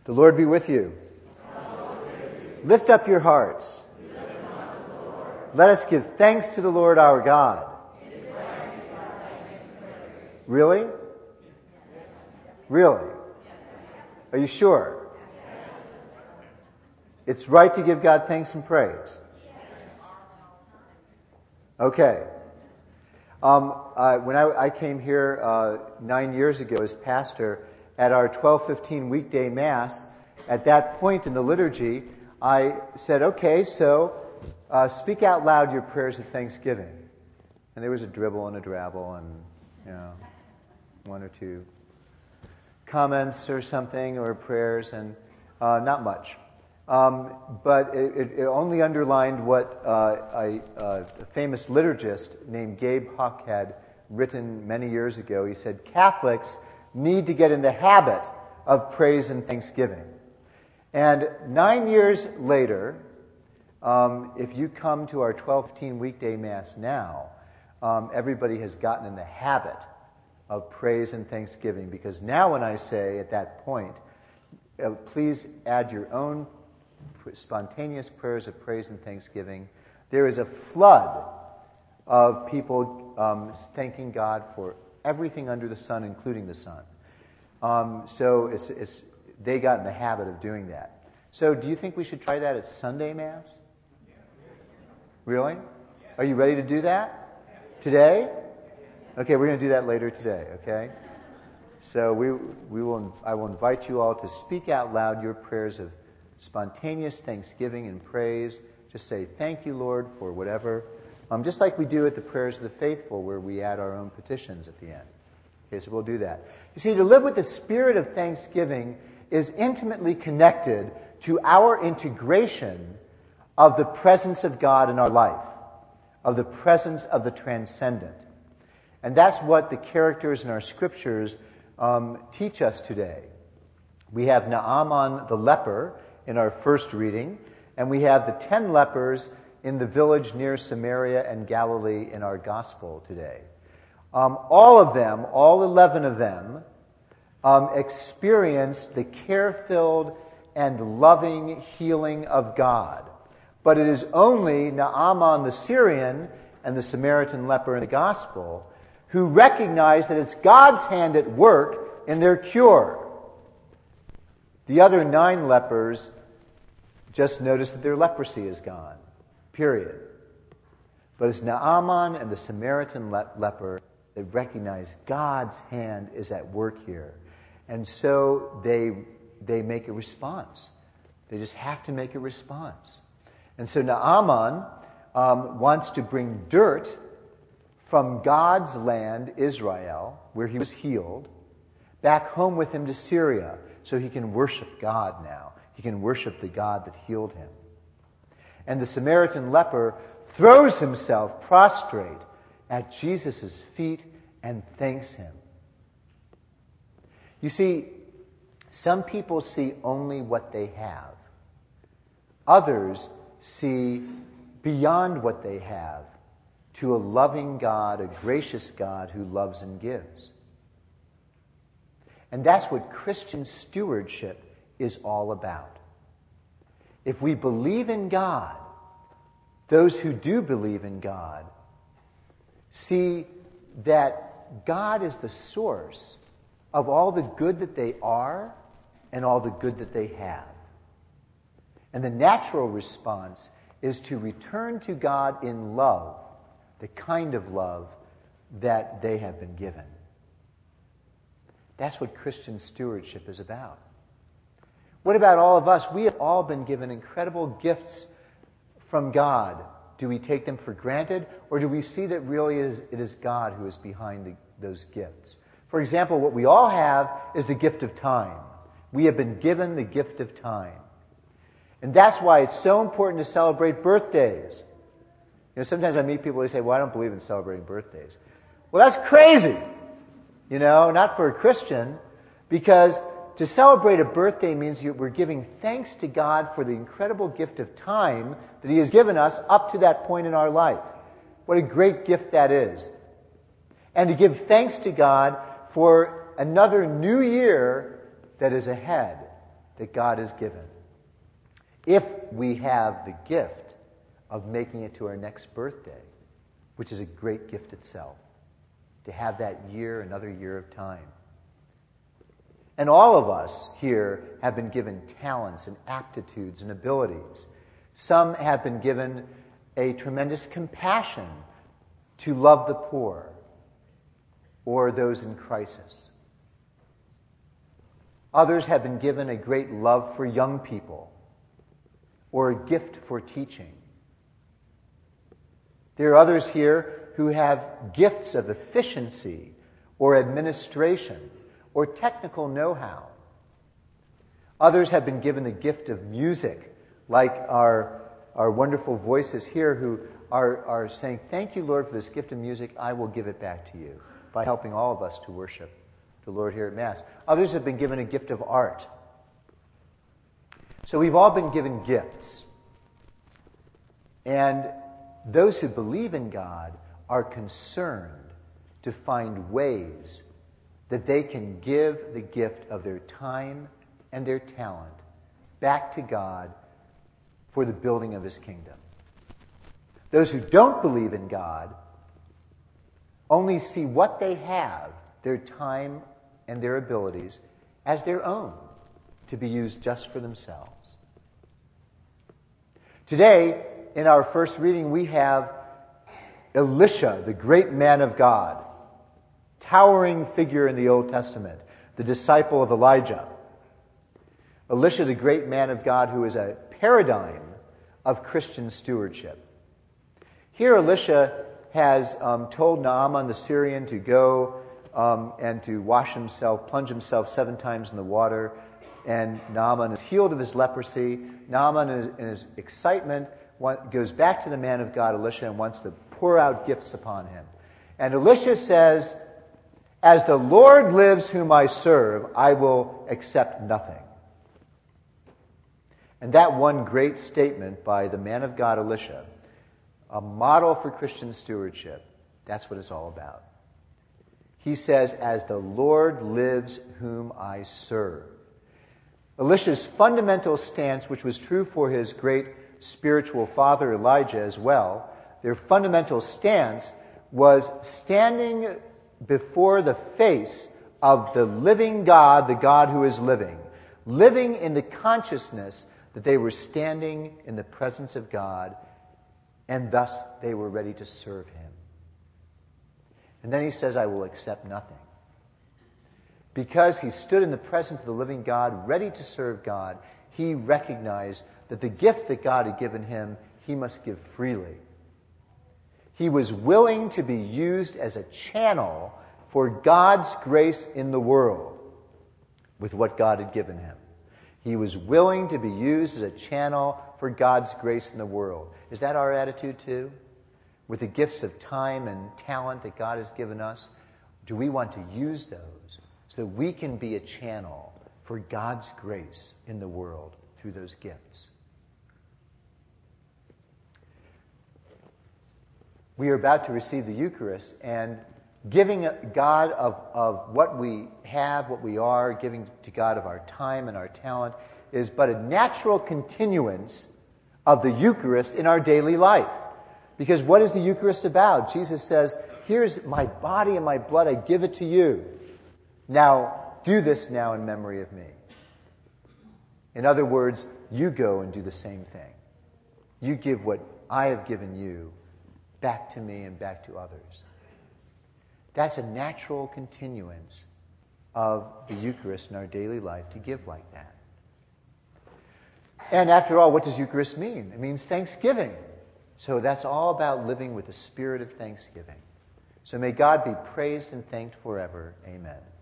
The Lord be with you. Lift up your hearts. Let us give thanks to the Lord our God. Really? Really? Are you sure? It's right to give God thanks and praise. Okay. When I came here 9 years ago as pastor, at our 12:15 weekday Mass, at that point in the liturgy, I said, okay, so speak out loud your prayers of thanksgiving. And there was a dribble and a drabble and, one or two comments or something, or prayers, and not much. But it only underlined what a famous liturgist named Gabe Huck had written many years ago. He said, Catholics need to get in the habit of praise and thanksgiving. And 9 years later, if you come to our 12:15 weekday Mass now, everybody has gotten in the habit of praise and thanksgiving, because now when I say at that point, please add your own spontaneous prayers of praise and thanksgiving, there is a flood of people thanking God for everything under the sun, including the sun. So they got in the habit of doing that. So do you think we should try that at Sunday Mass? Really? Are you ready to do that? Today? Okay, we're going to do that later today, okay? So I will invite you all to speak out loud your prayers of spontaneous thanksgiving and praise. Just say, thank you, Lord, for whatever. Just like we do at the prayers of the faithful, where we add our own petitions at the end. Okay, so we'll do that. You see, to live with the spirit of thanksgiving is intimately connected to our integration of the presence of God in our life, of the presence of the transcendent. And that's what the characters in our scriptures teach us today. We have Naaman the leper in our first reading, and we have the 10 lepers in the village near Samaria and Galilee in our gospel today. All of them, all 11 of them, experienced the care-filled and loving healing of God. But it is only Naaman the Syrian and the Samaritan leper in the gospel who recognize that it's God's hand at work in their cure. The other 9 lepers just notice that their leprosy is gone. Period. But it's Naaman and the Samaritan leper that recognize God's hand is at work here. And so they make a response. They just have to make a response. And so Naaman wants to bring dirt from God's land, Israel, where he was healed, back home with him to Syria, so he can worship God now. He can worship the God that healed him. And the Samaritan leper throws himself prostrate at Jesus' feet and thanks him. You see, some people see only what they have. Others see beyond what they have to a loving God, a gracious God who loves and gives. And that's what Christian stewardship is all about. If we believe in God, those who do believe in God see that God is the source of all the good that they are and all the good that they have. And the natural response is to return to God in love, the kind of love that they have been given. That's what Christian stewardship is about. What about all of us? We have all been given incredible gifts from God. Do we take them for granted, or do we see that really it is God who is behind those gifts? For example, what we all have is the gift of time. We have been given the gift of time. And that's why it's so important to celebrate birthdays. Sometimes I meet people who say, well, I don't believe in celebrating birthdays. Well, that's crazy. Not for a Christian, because to celebrate a birthday means we're giving thanks to God for the incredible gift of time that He has given us up to that point in our life. What a great gift that is. And to give thanks to God for another new year that is ahead, that God has given, if we have the gift of making it to our next birthday, which is a great gift itself, to have that year, another year of time. And all of us here have been given talents and aptitudes and abilities. Some have been given a tremendous compassion to love the poor or those in crisis. Others have been given a great love for young people or a gift for teaching. There are others here who have gifts of efficiency or administration or technical know-how. Others have been given the gift of music, like our wonderful voices here who are saying, thank you, Lord, for this gift of music. I will give it back to you by helping all of us to worship the Lord here at Mass. Others have been given a gift of art. So we've all been given gifts. And those who believe in God are concerned to find ways that they can give the gift of their time and their talent back to God for the building of His kingdom. Those who don't believe in God only see what they have, their time and their abilities, as their own, to be used just for themselves. Today, in our first reading, we have Elisha, the great man of God, towering figure in the Old Testament, the disciple of Elijah. Elisha, the great man of God, who is a paradigm of Christian stewardship. Here Elisha has told Naaman the Syrian to go and to wash himself, plunge himself 7 times in the water, and Naaman is healed of his leprosy. Naaman, in his excitement, goes back to the man of God, Elisha, and wants to pour out gifts upon him. And Elisha says, as the Lord lives whom I serve, I will accept nothing. And that one great statement by the man of God, Elisha, a model for Christian stewardship, that's what it's all about. He says, as the Lord lives whom I serve. Elisha's fundamental stance, which was true for his great spiritual father Elijah as well, their fundamental stance was standing before the face of the living God, the God who is living in the consciousness that they were standing in the presence of God, and thus they were ready to serve Him. And then he says, I will accept nothing. Because he stood in the presence of the living God, ready to serve God, he recognized that the gift that God had given him, he must give freely. He was willing to be used as a channel for God's grace in the world with what God had given him. He was willing to be used as a channel for God's grace in the world. Is that our attitude too? With the gifts of time and talent that God has given us, do we want to use those so that we can be a channel for God's grace in the world through those gifts? We are about to receive the Eucharist, and giving God of what we have, what we are, giving to God of our time and our talent is but a natural continuance of the Eucharist in our daily life. Because what is the Eucharist about? Jesus says, here's my body and my blood, I give it to you. Now, do this now in memory of me. In other words, you go and do the same thing. You give what I have given you back to me and back to others. That's a natural continuance of the Eucharist in our daily life, to give like that. And after all, what does Eucharist mean? It means thanksgiving. So that's all about living with the spirit of thanksgiving. So may God be praised and thanked forever. Amen.